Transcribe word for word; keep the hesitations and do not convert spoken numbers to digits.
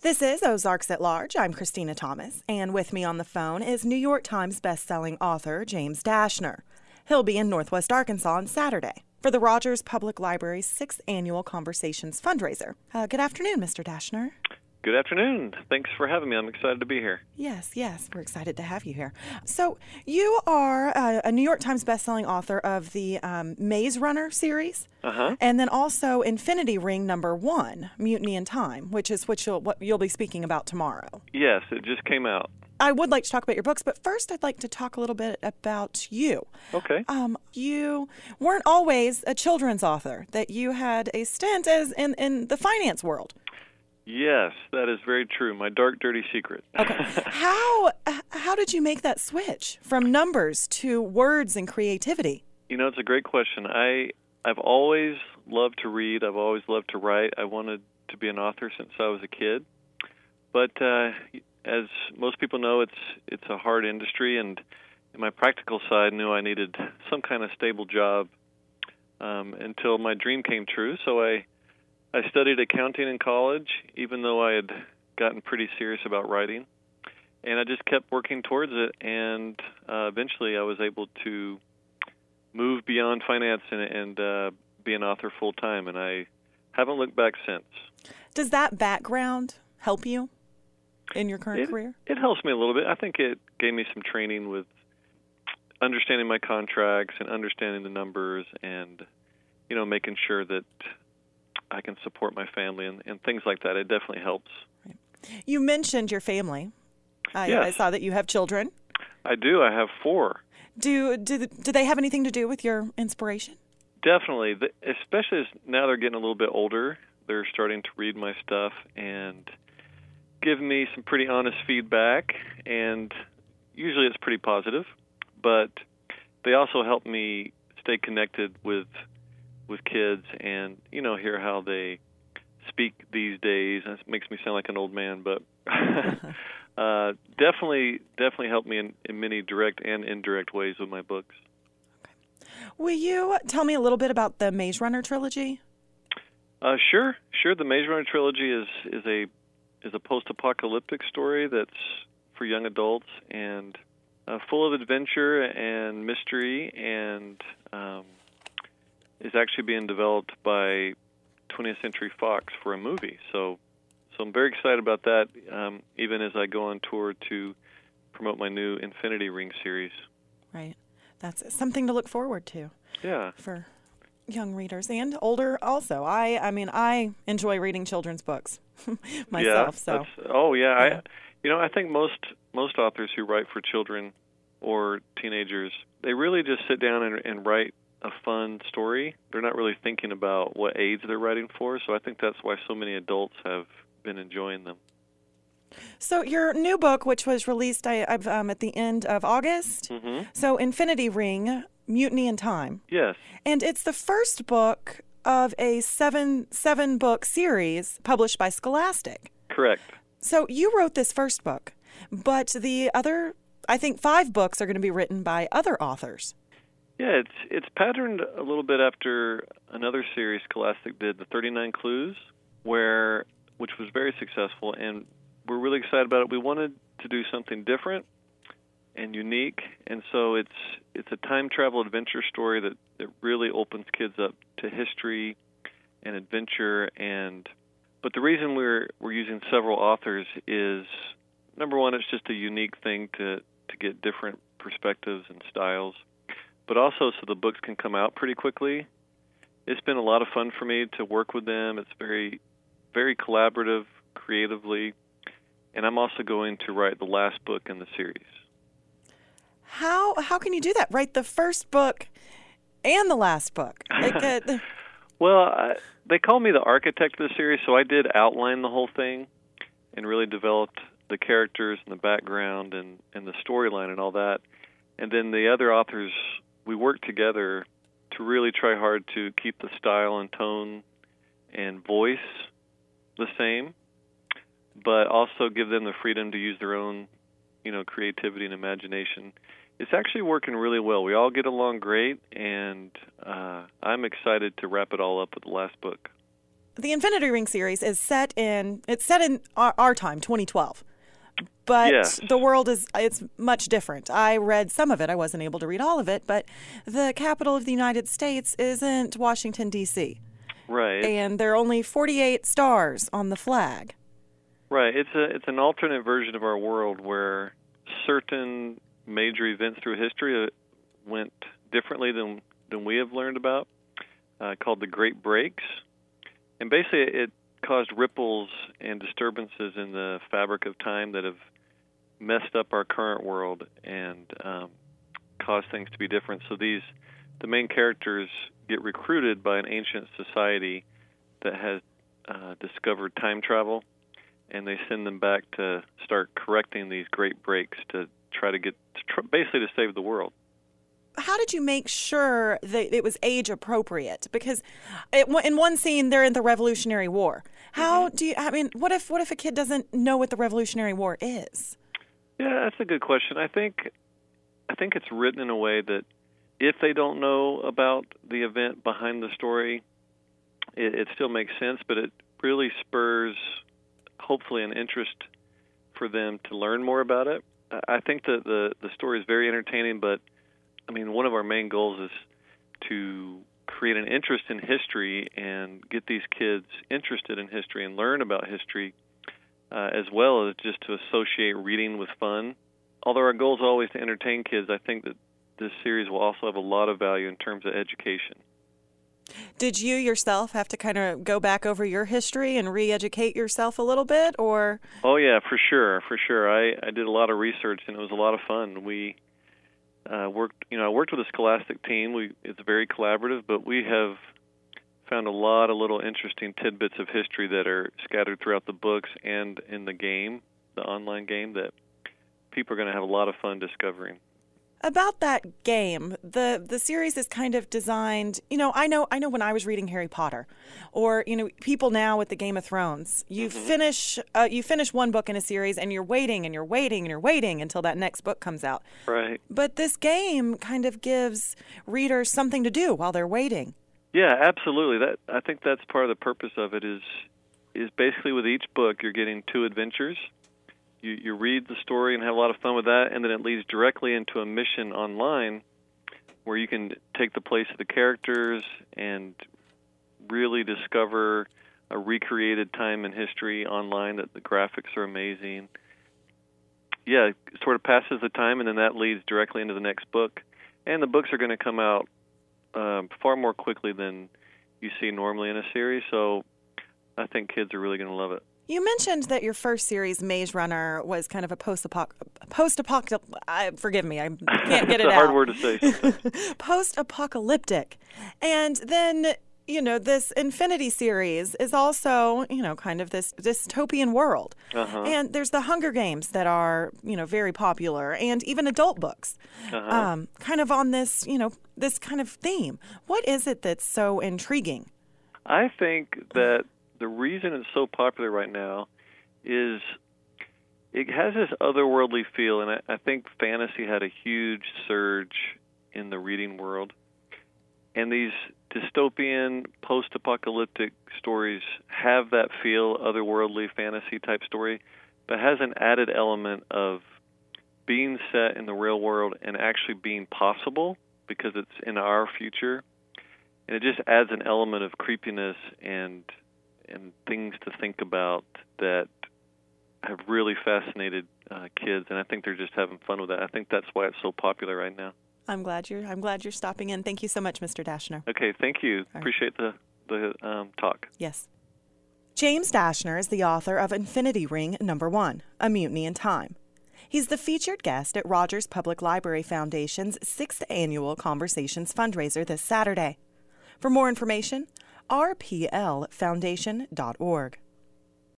This is Ozarks at Large. I'm Christina Thomas, and with me on the phone is New York Times bestselling author James Dashner. He'll be in Northwest Arkansas on Saturday for the Rogers Public Library's sixth Annual Conversations fundraiser. Uh, good afternoon, Mister Dashner. Good afternoon. Thanks for having me. I'm excited to be here. Yes, yes, we're excited to have you here. So you are a, a New York Times bestselling author of the um, Maze Runner series, Uh-huh. and then also Infinity Ring number one, Mutiny in Time, which is what you'll, what you'll be speaking about tomorrow. Yes, it just came out. I would like to talk about your books, but first I'd like to talk a little bit about you. Okay. Um, you weren't always a children's author, that you had a stint as in, in the finance world. Yes, that is very true. My dark, dirty secret. Okay. How how did you make that switch from numbers to words and creativity? You know, it's a great question. I, I've always loved to read. I've always loved to write. I wanted to be an author since I was a kid. But uh, as most people know, it's it's a hard industry, and in my practical side, knew I needed some kind of stable job um, until my dream came true. So I I studied accounting in college, even though I had gotten pretty serious about writing. And I just kept working towards it, and uh, eventually I was able to move beyond finance and, and uh, be an author full-time, and I haven't looked back since. Does that background help you in your current it, career? It helps me a little bit. I think it gave me some training with understanding my contracts and understanding the numbers and, you know, making sure that I can support my family and, and things like that. It definitely helps. Right. You mentioned your family. I, yes. I saw that you have children. I do. I have four. Do do do they have anything to do with your inspiration? Definitely, especially as now they're getting a little bit older. They're starting to read my stuff and give me some pretty honest feedback, and usually it's pretty positive. But they also help me stay connected with with kids and, you know, hear how they speak these days. That makes me sound like an old man, but uh, definitely definitely helped me in, in many direct and indirect ways with my books. Okay. Will you tell me a little bit about the Maze Runner trilogy? Uh, sure, sure. The Maze Runner trilogy is, is a is a post-apocalyptic story that's for young adults and uh, full of adventure and mystery, and um, is actually being developed by twentieth Century Fox for a movie. So so I'm very excited about that, um, even as I go on tour to promote my new Infinity Ring series. Right. That's something to look forward to. Yeah. For young readers and older also. I I mean, I enjoy reading children's books myself. Yeah, so. That's, oh, yeah. yeah. I, you know, I think most most authors who write for children or teenagers, they really just sit down and, and write a fun story. They're not really thinking about what age they're writing for, so I think that's why so many adults have been enjoying them. So your new book, which was released I, I've, um, at the end of August, Mm-hmm. so Infinity Ring, Mutiny in Time. Yes. And it's the first book of a seven seven book series published by Scholastic. Correct. So you wrote this first book, but the other, I think, five books are going to be written by other authors. Yeah, it's it's patterned a little bit after another series Scholastic did, the thirty-nine Clues, where which was very successful, and we're really excited about it. We wanted to do something different and unique, and so it's it's a time travel adventure story that, that really opens kids up to history and adventure. And but the reason we're we're using several authors is, number one, it's just a unique thing to to get different perspectives and styles, but also so the books can come out pretty quickly. It's been a lot of fun for me to work with them. It's very, very collaborative, creatively, and I'm also going to write the last book in the series. How how can you do that? Write the first book and the last book? Like, uh, the... Well, I, they call me the architect of the series, so I did outline the whole thing and really developed the characters and the background and, and the storyline and all that. And then the other authors, we worked together to really try hard to keep the style and tone and voice the same, but also give them the freedom to use their own, you know, creativity and imagination. It's actually working really well. We all get along great, and uh, I'm excited to wrap it all up with the last book. the Infinity Ring series is set in, it's set in our, our time, twenty twelve. But yes. the world is, it's much different. I read some of it. I wasn't able to read all of it, but the capital of the United States isn't Washington, D C Right. And there are only forty-eight stars on the flag. Right. It's a it's an alternate version of our world where certain major events through history went differently than than we have learned about, uh, called the Great Breaks. And basically it caused ripples and disturbances in the fabric of time that have messed up our current world and um, caused things to be different. So these, the main characters get recruited by an ancient society that has uh, discovered time travel, and they send them back to start correcting these great breaks to try to get, to tr- basically to save the world. How did you make sure that it was age appropriate? Because it, in one scene, they're in the Revolutionary War. How mm-hmm. do you, I mean, what if what if a kid doesn't know what the Revolutionary War is? Yeah, that's a good question. I think I think it's written in a way that if they don't know about the event behind the story, it, it still makes sense, but it really spurs, hopefully, an interest for them to learn more about it. I think that the, the story is very entertaining, but, I mean, one of our main goals is to create an interest in history and get these kids interested in history and learn about history, uh, as well as just to associate reading with fun. Although our goal is always to entertain kids, I think that this series will also have a lot of value in terms of education. Did you yourself have to kind of go back over your history and re-educate yourself a little bit, or? Oh yeah, for sure, for sure. I, I did a lot of research, and it was a lot of fun. We uh, worked, you know, I worked with a Scholastic team. We it's very collaborative, but we have found a lot of little interesting tidbits of history that are scattered throughout the books and in the game, the online game, that people are going to have a lot of fun discovering. About that game, the the series is kind of designed, you know, I know I know when I was reading Harry Potter, or, you know, people now with the Game of Thrones, you mm-hmm. finish uh, you finish one book in a series and you're waiting and you're waiting and you're waiting until that next book comes out. Right. But this game kind of gives readers something to do while they're waiting. Yeah, absolutely. That I think that's part of the purpose of it is is basically with each book you're getting two adventures. You, you read the story and have a lot of fun with that, and then it leads directly into a mission online where you can take the place of the characters and really discover a recreated time in history online. That the graphics are amazing. Yeah, it sort of passes the time, and then that leads directly into the next book. And the books are going to come out um, far more quickly than you see normally in a series, so I think kids are really going to love it. You mentioned that your first series, Maze Runner, was kind of a post-apoc- post-apocalyptic. I, forgive me, I can't get it out. It's a hard word to say. Post-apocalyptic. And then, you know, this Infinity series is also, you know, kind of this dystopian world. Uh-huh. And there's the Hunger Games that are, you know, very popular, and even adult books, uh-huh. um, kind of on this, you know, this kind of theme. What is it that's so intriguing? I think that the reason it's so popular right now is it has this otherworldly feel, and I, I think fantasy had a huge surge in the reading world. And these dystopian, post-apocalyptic stories have that feel, otherworldly fantasy type story, but has an added element of being set in the real world and actually being possible because it's in our future. And it just adds an element of creepiness and and things to think about that have really fascinated uh, kids, and I think they're just having fun with that. I think that's why it's so popular right now. I'm glad you're I'm glad you're stopping in. Thank you so much, Mister Dashner. Okay, thank you. All Appreciate right. the the um, talk. Yes. James Dashner is the author of Infinity Ring Number One: A Mutiny in Time. He's the featured guest at Rogers Public Library Foundation's sixth annual Conversations fundraiser this Saturday. For more information, r p l foundation dot org.